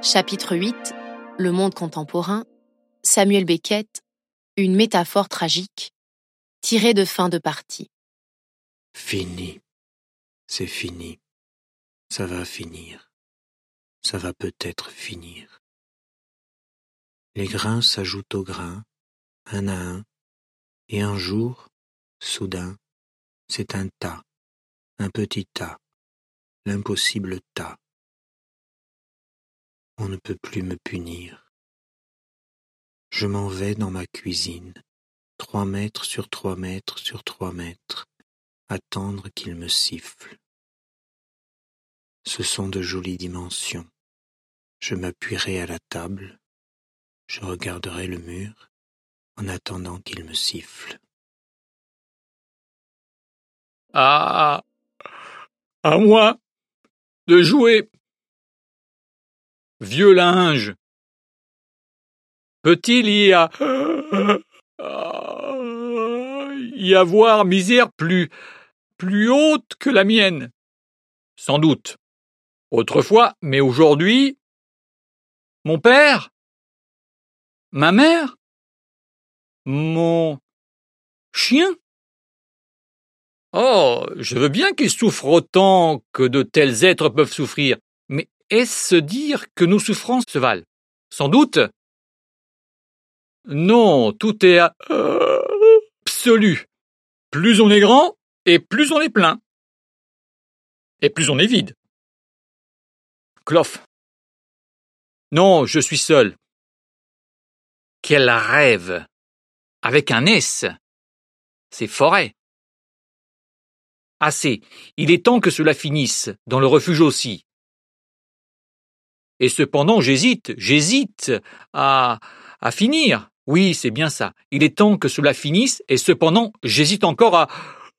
Chapitre 8. Le monde contemporain. Samuel Beckett. Une métaphore tragique. Tirée de fin de partie. Fini. C'est fini. Ça va finir. Ça va peut-être finir. Les grains s'ajoutent aux grains, un à un, et un jour, soudain, c'est un tas, un petit tas, l'impossible tas. On ne peut plus me punir. Je m'en vais dans ma cuisine, 3 mètres sur 3 mètres sur 3 mètres, attendre qu'il me siffle. Ce sont de jolies dimensions. Je m'appuierai à la table, je regarderai le mur, en attendant qu'il me siffle. À moi de jouer. Vieux linge. Peut-il y avoir misère plus haute que la mienne? Sans doute. Autrefois, mais aujourd'hui, mon père, ma mère, mon chien. Oh, je veux bien qu'ils souffrent autant que de tels êtres peuvent souffrir, mais est-ce dire que nos souffrances se valent? Sans doute. Non, tout est absolu. Plus on est grand, et plus on est plein. Et plus on est vide. Clof. Non, je suis seul. Quel rêve! Avec un S. C'est forêt. Assez. Il est temps que cela finisse, dans le refuge aussi. Et cependant, j'hésite à finir. Oui, c'est bien ça. Il est temps que cela finisse, et cependant, j'hésite encore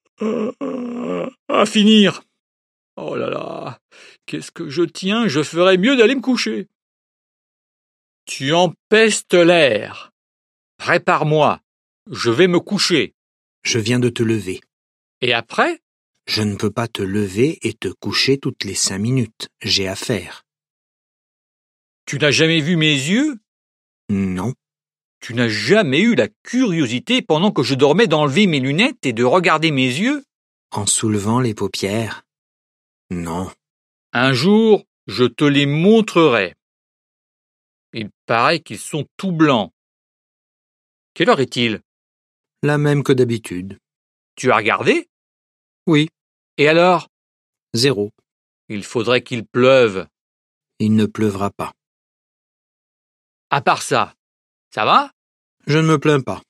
à finir. Oh là là, qu'est-ce que je tiens? Je ferais mieux d'aller me coucher. Tu empestes l'air. Répare-moi. Je vais me coucher. Je viens de te lever. Et après? Je ne peux pas te lever et te coucher toutes les 5 minutes. J'ai affaire. Tu n'as jamais vu mes yeux? Non. Tu n'as jamais eu la curiosité pendant que je dormais d'enlever mes lunettes et de regarder mes yeux? En soulevant les paupières? Non. Un jour, je te les montrerai. Il paraît qu'ils sont tout blancs. Quelle heure est-il? La même que d'habitude. Tu as regardé? Oui. Et alors? 0. Il faudrait qu'il pleuve. Il ne pleuvra pas. À part ça, ça va? Je ne me plains pas.